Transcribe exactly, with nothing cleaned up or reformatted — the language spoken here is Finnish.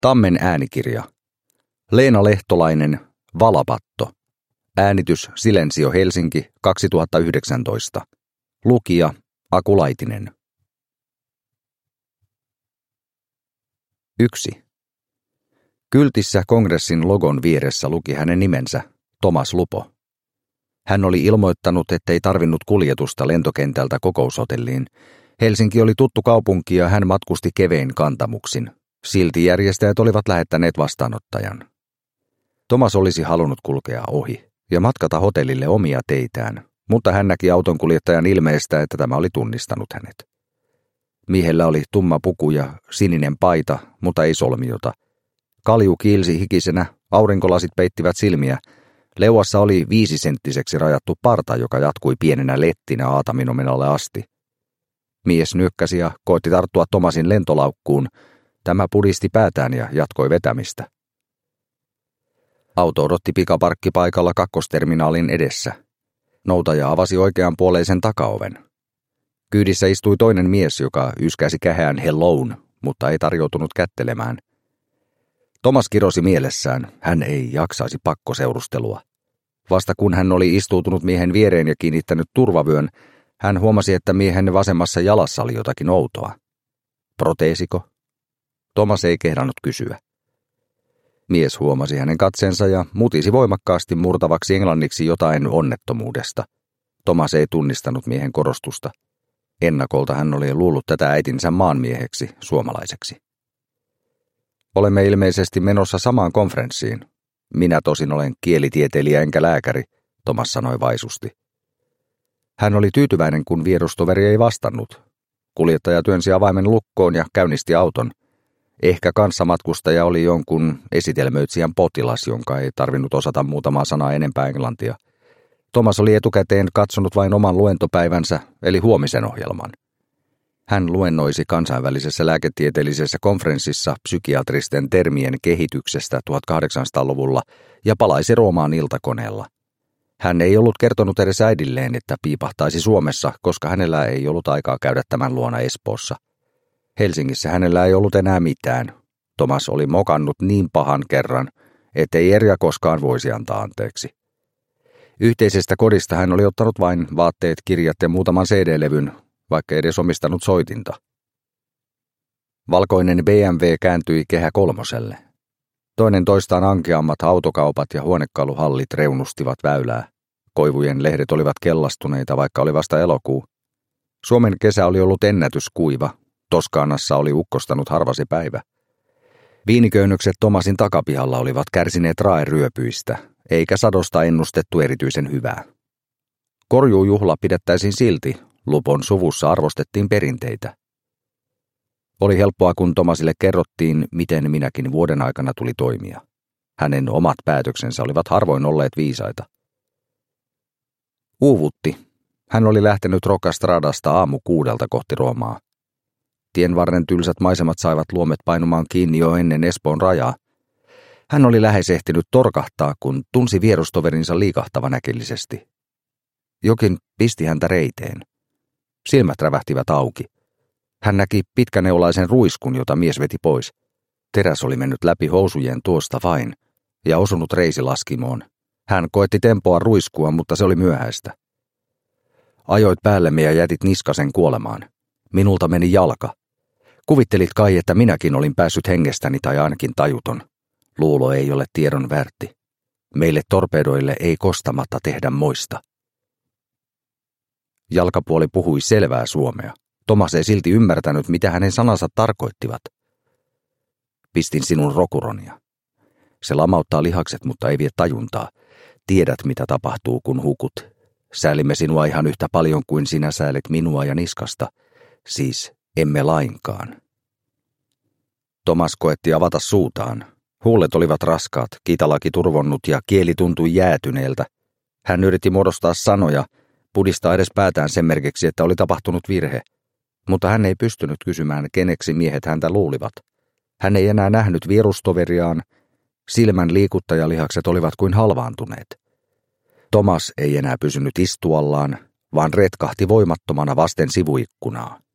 Tammen äänikirja. Leena Lehtolainen, Valapatto. Äänitys Silensio Helsinki kaksituhattayhdeksäntoista. Lukija Aku Laitinen. yksi. Kyltissä kongressin logon vieressä luki hänen nimensä, Tomas Lupo. Hän oli ilmoittanut, ettei tarvinnut kuljetusta lentokentältä kokoushotelliin. Helsinki oli tuttu kaupunki ja hän matkusti kevein kantamuksin. Silti järjestäjät olivat lähettäneet vastaanottajan. Tomas olisi halunnut kulkea ohi ja matkata hotellille omia teitään, mutta hän näki autonkuljettajan ilmeestä, että tämä oli tunnistanut hänet. Miehellä oli tumma puku ja sininen paita, mutta ei solmiota. Kalju kiilsi hikisenä, aurinkolasit peittivät silmiä. Leuassa oli viisisenttiseksi rajattu parta, joka jatkui pienenä lettinä aataminomenalle asti. Mies nyökkäsi ja koitti tarttua Tomasin lentolaukkuun. Tämä pudisti päätään ja jatkoi vetämistä. Auto odotti pikaparkkipaikalla kakkosterminaalin edessä. Noutaja avasi oikeanpuoleisen takaoven. Kyydissä istui toinen mies, joka yskäsi kähään helloun, mutta ei tarjoutunut kättelemään. Tomas kirosi mielessään, hän ei jaksaisi pakkoseurustelua. Vasta kun hän oli istuutunut miehen viereen ja kiinnittänyt turvavyön, hän huomasi, että miehen vasemmassa jalassa oli jotakin outoa. Proteesiko? Tomas ei kehdannut kysyä. Mies huomasi hänen katseensa ja mutisi voimakkaasti murtavaksi englanniksi jotain onnettomuudesta. Tomas ei tunnistanut miehen korostusta. Ennakolta hän oli luullut tätä äitinsä maanmieheksi, suomalaiseksi. Olemme ilmeisesti menossa samaan konferenssiin. Minä tosin olen kielitieteilijä enkä lääkäri, Tomas sanoi vaisusti. Hän oli tyytyväinen, kun vierustoveri ei vastannut. Kuljettaja työnsi avaimen lukkoon ja käynnisti auton. Ehkä kanssamatkustaja oli jonkun esitelmöitsijän potilas, jonka ei tarvinnut osata muutamaa sanaa enempää englantia. Tomas oli etukäteen katsonut vain oman luentopäivänsä, eli huomisen ohjelman. Hän luennoisi kansainvälisessä lääketieteellisessä konferenssissa psykiatristen termien kehityksestä tuhatkahdeksansataaluvulla ja palaisi Roomaan iltakoneella. Hän ei ollut kertonut edes äidilleen, että piipahtaisi Suomessa, koska hänellä ei ollut aikaa käydä tämän luona Espoossa. Helsingissä hänellä ei ollut enää mitään. Tomas oli mokannut niin pahan kerran, ettei Erja koskaan voisi antaa anteeksi. Yhteisestä kodista hän oli ottanut vain vaatteet, kirjat ja muutaman C D-levyn, vaikka edes omistanut soitinta. Valkoinen B M W kääntyi Kehä kolmoselle. Toinen toistaan ankeammat autokaupat ja huonekaluhallit reunustivat väylää. Koivujen lehdet olivat kellastuneita, vaikka oli vasta elokuu. Suomen kesä oli ollut ennätyskuiva. Toskaanassa oli ukkostanut harvasi päivä. Viiniköynnökset Tomasin takapihalla olivat kärsineet raeryöpyistä, eikä sadosta ennustettu erityisen hyvää. Korjuujuhla pidettäisiin silti, Lupon suvussa arvostettiin perinteitä. Oli helppoa, kun Tomasille kerrottiin, miten minäkin vuoden aikana tuli toimia. Hänen omat päätöksensä olivat harvoin olleet viisaita. Uuvutti. Hän oli lähtenyt Roccastradasta aamu kuudelta kohti Roomaa. Tienvarren tylsät maisemat saivat luomet painumaan kiinni jo ennen Espoon rajaa. Hän oli lähes ehtinyt torkahtaa, kun tunsi vierustoverinsa liikahtavan äkillisesti. Jokin pisti häntä reiteen. Silmät rävähtivät auki. Hän näki pitkäneulaisen ruiskun, jota mies veti pois. Teräs oli mennyt läpi housujen tuosta vain ja osunut reisilaskimoon. Hän koetti tempoa ruiskua, mutta se oli myöhäistä. Ajoit päällemme ja jätit niskasen kuolemaan. Minulta meni jalka. Kuvittelit kai, että minäkin olin päässyt hengestäni tai ainakin tajuton. Luulo ei ole tiedon väärti. Meille torpedoille ei kostamatta tehdä moista. Jalkapuoli puhui selvää suomea. Tomas ei silti ymmärtänyt, mitä hänen sanansa tarkoittivat. Pistin sinun rokuronia. Se lamauttaa lihakset, mutta ei vie tajuntaa. Tiedät, mitä tapahtuu, kun hukut. Säälimme sinua ihan yhtä paljon kuin sinä säälit minua ja niskasta. Siis emme lainkaan. Tomas koetti avata suutaan. Huulet olivat raskaat, kitalaki turvonnut ja kieli tuntui jäätyneeltä. Hän yritti muodostaa sanoja, pudistaa edes päätään sen merkiksi, että oli tapahtunut virhe. Mutta hän ei pystynyt kysymään, keneksi miehet häntä luulivat. Hän ei enää nähnyt vierustoveriaan. Silmän liikuttajalihakset olivat kuin halvaantuneet. Tomas ei enää pysynyt istuallaan, vaan retkahti voimattomana vasten sivuikkunaa.